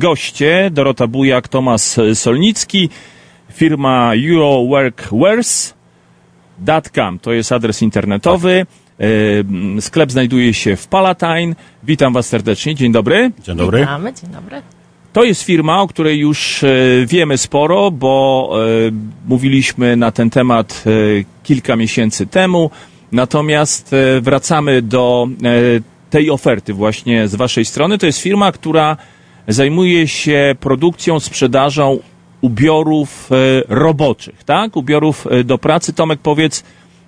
goście, Dorota Bujak, Tomasz Solnicki, firma euroworkwears.com, to jest adres internetowy. Sklep znajduje się w Palatine. Witam Was serdecznie. Dzień dobry. Dzień dobry. Witamy, dzień dobry. To jest firma, o której już wiemy sporo, bo mówiliśmy na ten temat kilka miesięcy temu. Natomiast wracamy do tej oferty właśnie z Waszej strony. To jest firma, która zajmuje się produkcją, sprzedażą ubiorów roboczych, tak? Ubiorów do pracy. Tomek, powiedz,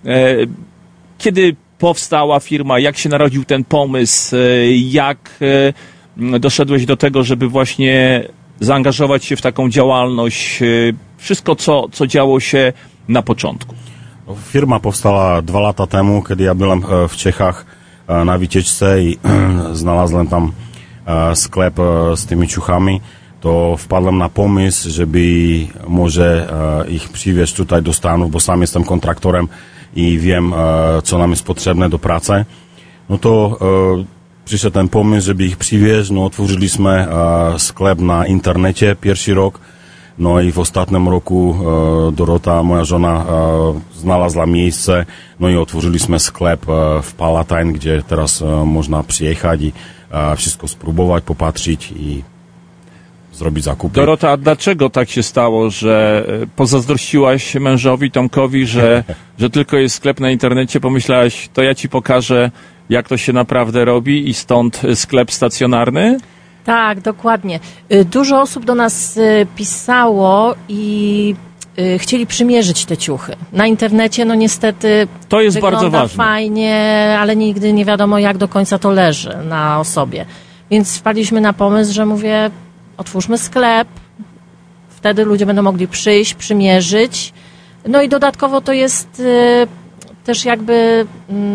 kiedy powstała firma, jak się narodził ten pomysł, jak doszedłeś do tego, żeby właśnie zaangażować się w taką działalność, wszystko, co działo się na początku? Firma powstała 2 lata temu, kiedy ja byłem w Czechach na wycieczce i znalazłem tam sklep z tymi ciuchami. To wpadłem na pomysł, żeby może ich przywieźć tutaj do Stanów, bo sam jestem kontraktorem i wiem, co nam jest potrzebne do pracy. No to przyszedł ten pomysł, żeby ich przywieźć. No, otworzyliśmy sklep na internecie pierwszy rok. No i w ostatnim roku Dorota, moja żona, znalazła miejsce. No i otworzyliśmy sklep w Palatine, gdzie teraz można przyjechać i wszystko spróbować, popatrzeć i zrobić zakupy. Dorota, a dlaczego tak się stało, że pozazdrościłaś mężowi Tomkowi, że tylko jest sklep na internecie, pomyślałaś, to ja ci pokażę, jak to się naprawdę robi i stąd sklep stacjonarny? Tak, dokładnie. Dużo osób do nas pisało i chcieli przymierzyć te ciuchy. Na internecie, no niestety to jest bardzo ważne. Fajnie, ale nigdy nie wiadomo, jak do końca to leży na osobie. Więc wpadliśmy na pomysł, że mówię, otwórzmy sklep, wtedy ludzie będą mogli przyjść, przymierzyć. No i dodatkowo to jest też jakby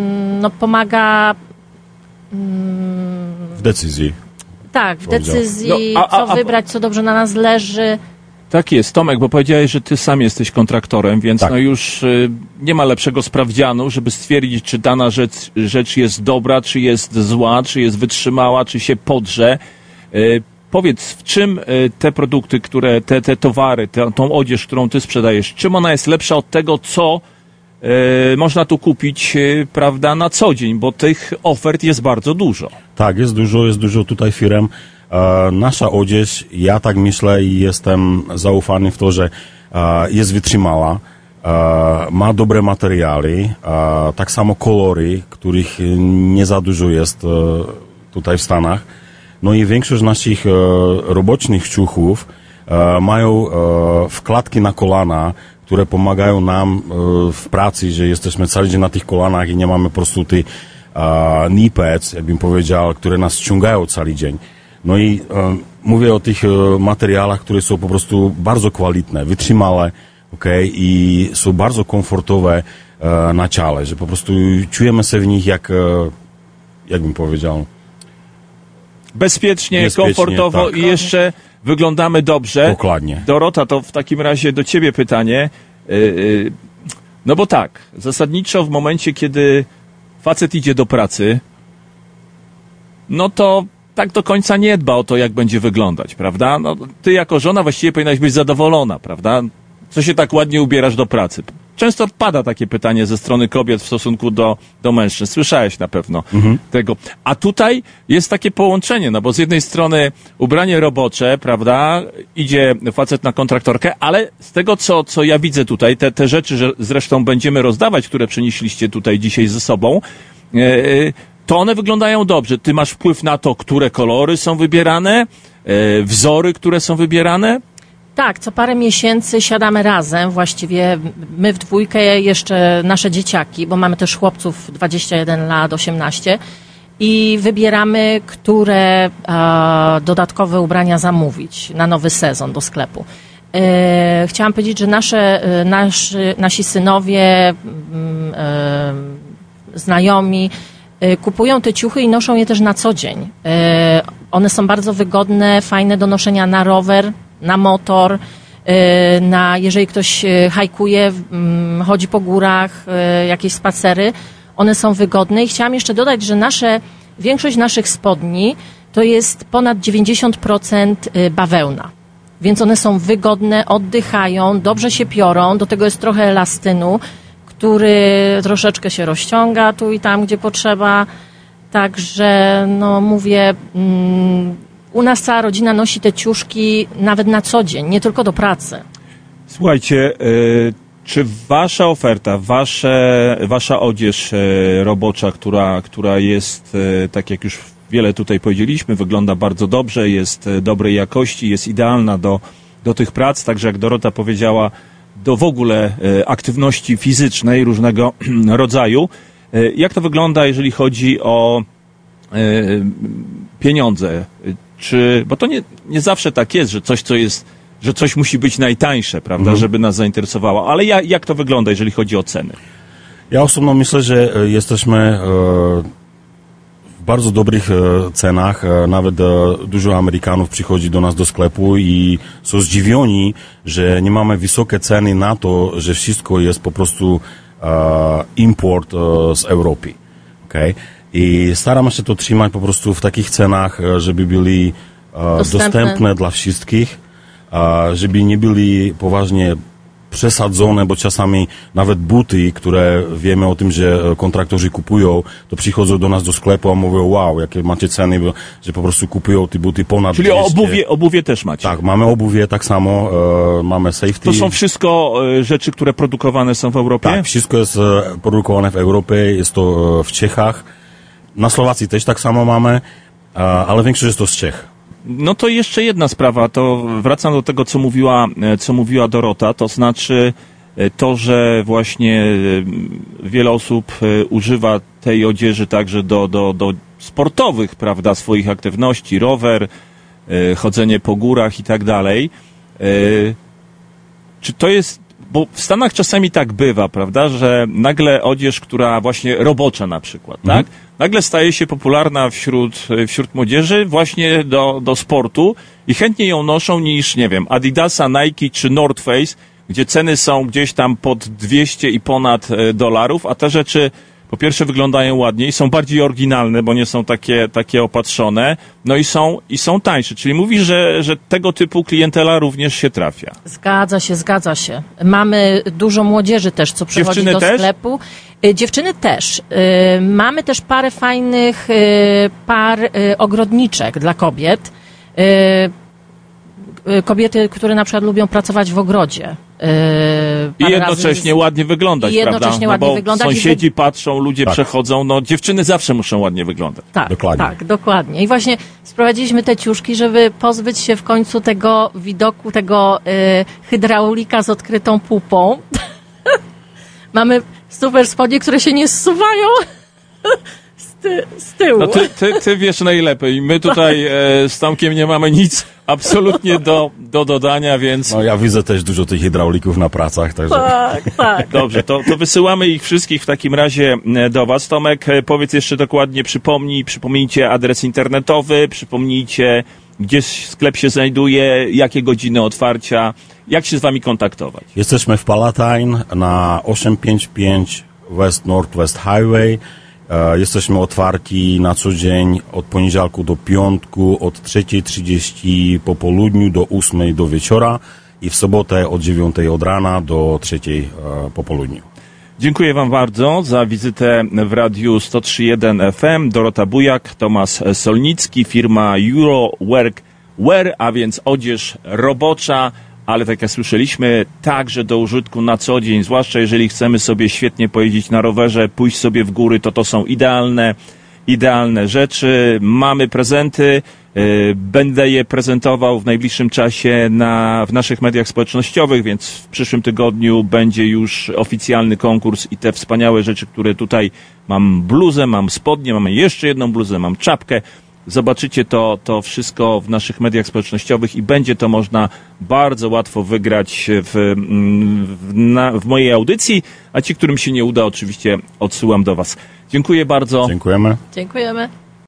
pomaga w decyzji. Tak, w decyzji, co wybrać, co dobrze na nas leży. Tak jest, Tomek, bo powiedziałeś, że ty sam jesteś kontraktorem, więc tak. No już nie ma lepszego sprawdzianu, żeby stwierdzić, czy dana rzecz jest dobra, czy jest zła, czy jest wytrzymała, czy się podrze. Powiedz, w czym te produkty, które, te towary, tą odzież, którą ty sprzedajesz, czym ona jest lepsza od tego, co można tu kupić, prawda, na co dzień, bo tych ofert jest bardzo dużo. Tak, jest dużo tutaj firm. Nasza odzież, ja tak myślę i jestem zaufany w to, że jest wytrzymała, ma dobre materiały, tak samo kolory, których nie za dużo jest tutaj w Stanach. No i większość naszych roboczych ciuchów mają wkładki na kolana, które pomagają nam w pracy, że jesteśmy cały dzień na tych kolanach i nie mamy po prostu tych knee pads, jakbym powiedział, które nas ściągają cały dzień. No i mówię o tych materiałach, które są po prostu bardzo kwalitne, wytrzymałe, okay, i są bardzo komfortowe na ciele, że po prostu czujemy się w nich jakbym powiedział, bezpiecznie, komfortowo, tak. I jeszcze wyglądamy dobrze. Dokładnie. Dorota, to w takim razie do ciebie pytanie. No bo tak, zasadniczo w momencie, kiedy facet idzie do pracy, no to tak do końca nie dba o to, jak będzie wyglądać, prawda? No, ty jako żona właściwie powinnaś być zadowolona, prawda? Co się tak ładnie ubierasz do pracy? Często pada takie pytanie ze strony kobiet w stosunku do mężczyzn. Słyszałeś na pewno tego. A tutaj jest takie połączenie, no bo z jednej strony ubranie robocze, prawda, idzie facet na kontraktorkę, ale z tego, co ja widzę tutaj, te rzeczy, że zresztą będziemy rozdawać, które przynieśliście tutaj dzisiaj ze sobą, to one wyglądają dobrze. Ty masz wpływ na to, które kolory są wybierane, wzory, które są wybierane? Tak, co parę miesięcy siadamy razem, właściwie my w dwójkę, jeszcze nasze dzieciaki, bo mamy też chłopców 21 lat, 18 i wybieramy, które dodatkowe ubrania zamówić na nowy sezon do sklepu. Chciałam powiedzieć, że nasi synowie, znajomi kupują te ciuchy i noszą je też na co dzień. One są bardzo wygodne, fajne do noszenia na rower, na motor, jeżeli ktoś hajkuje, chodzi po górach, jakieś spacery, one są wygodne. I chciałam jeszcze dodać, że większość naszych spodni to jest ponad 90% bawełna. Więc one są wygodne, oddychają, dobrze się piorą, do tego jest trochę elastynu, który troszeczkę się rozciąga tu i tam, gdzie potrzeba. Także, no mówię, u nas cała rodzina nosi te ciuszki nawet na co dzień, nie tylko do pracy. Słuchajcie, czy wasza oferta, wasza odzież robocza, która jest, tak jak już wiele tutaj powiedzieliśmy, wygląda bardzo dobrze, jest dobrej jakości, jest idealna do tych prac, także jak Dorota powiedziała, do w ogóle aktywności fizycznej różnego rodzaju. Jak to wygląda, jeżeli chodzi o pieniądze? Bo to nie zawsze tak jest, że coś musi być najtańsze, prawda, żeby nas zainteresowało. Ale jak to wygląda, jeżeli chodzi o ceny? Ja osobno myślę, że jesteśmy w bardzo dobrych cenach. Nawet dużo Amerykanów przychodzi do nas do sklepu i są zdziwieni, że nie mamy wysokie ceny na to, że wszystko jest po prostu import z Europy. Okay? I staramy się to trzymać po prostu w takich cenach, żeby byli dostępne dla wszystkich, żeby nie byli poważnie przesadzone, bo czasami nawet buty, które wiemy o tym, że kontraktorzy kupują, to przychodzą do nas do sklepu, a mówią, wow, jakie macie ceny, że po prostu kupują te buty ponad 200. Czyli obuwie też macie? Tak, mamy obuwie tak samo, mamy safety. To są wszystko rzeczy, które produkowane są w Europie? Tak, wszystko jest produkowane w Europie, jest to w Czechach. Na Słowacji też tak samo mamy, ale większość jest to z Czech. No to jeszcze jedna sprawa, to wracam do tego, co mówiła Dorota, to znaczy to, że właśnie wiele osób używa tej odzieży także do sportowych, prawda, swoich aktywności, rower, chodzenie po górach i tak dalej. Czy to jest, bo w Stanach czasami tak bywa, prawda, że nagle odzież, która właśnie robocza na przykład, tak? Nagle staje się popularna wśród młodzieży właśnie do sportu i chętnie ją noszą niż, nie wiem, Adidasa, Nike czy North Face, gdzie ceny są gdzieś tam pod 200 i ponad dolarów, a te rzeczy po pierwsze wyglądają ładniej, są bardziej oryginalne, bo nie są takie opatrzone, no i są tańsze. Czyli mówisz, że tego typu klientela również się trafia. Zgadza się. Mamy dużo młodzieży też, co przychodzi do sklepu. Dziewczyny też. Mamy też parę fajnych par ogrodniczek dla kobiet. Kobiety, które na przykład lubią pracować w ogrodzie. I jednocześnie ładnie wyglądać, prawda? Bo sąsiedzi patrzą, ludzie przechodzą, no dziewczyny zawsze muszą ładnie wyglądać. Tak, dokładnie. I właśnie sprowadziliśmy te ciuszki, żeby pozbyć się w końcu tego widoku, tego hydraulika z odkrytą pupą. Mamy super spodnie, które się nie zsuwają z tyłu. No ty wiesz najlepiej. My tutaj z Tomkiem nie mamy nic absolutnie do dodania, więc... No ja widzę też dużo tych hydraulików na pracach, także... Tak. Dobrze, to wysyłamy ich wszystkich w takim razie do was. Tomek, powiedz jeszcze dokładnie, przypomnijcie adres internetowy, przypomnijcie, gdzie sklep się znajduje, jakie godziny otwarcia, jak się z wami kontaktować. Jesteśmy w Palatine na 855 West Northwest Highway. Jesteśmy otwarci na co dzień od poniedziałku do piątku, od 3:30 po południu do 8 do wieczora i w sobotę od 9 od rana do 3 po południu. Dziękuję wam bardzo za wizytę w Radiu 103.1 FM. Dorota Bujak, Tomasz Solnicki, firma Euroworkwear, a więc odzież robocza, ale tak jak słyszeliśmy, także do użytku na co dzień, zwłaszcza jeżeli chcemy sobie świetnie pojeździć na rowerze, pójść sobie w góry, to są idealne rzeczy. Mamy prezenty, będę je prezentował w najbliższym czasie w naszych mediach społecznościowych, więc w przyszłym tygodniu będzie już oficjalny konkurs i te wspaniałe rzeczy, które tutaj mam bluzę, mam spodnie, mamy jeszcze jedną bluzę, mam czapkę. Zobaczycie to wszystko w naszych mediach społecznościowych i będzie to można bardzo łatwo wygrać w mojej audycji, a ci, którym się nie uda, oczywiście odsyłam do was. Dziękuję bardzo. Dziękujemy. Dziękujemy.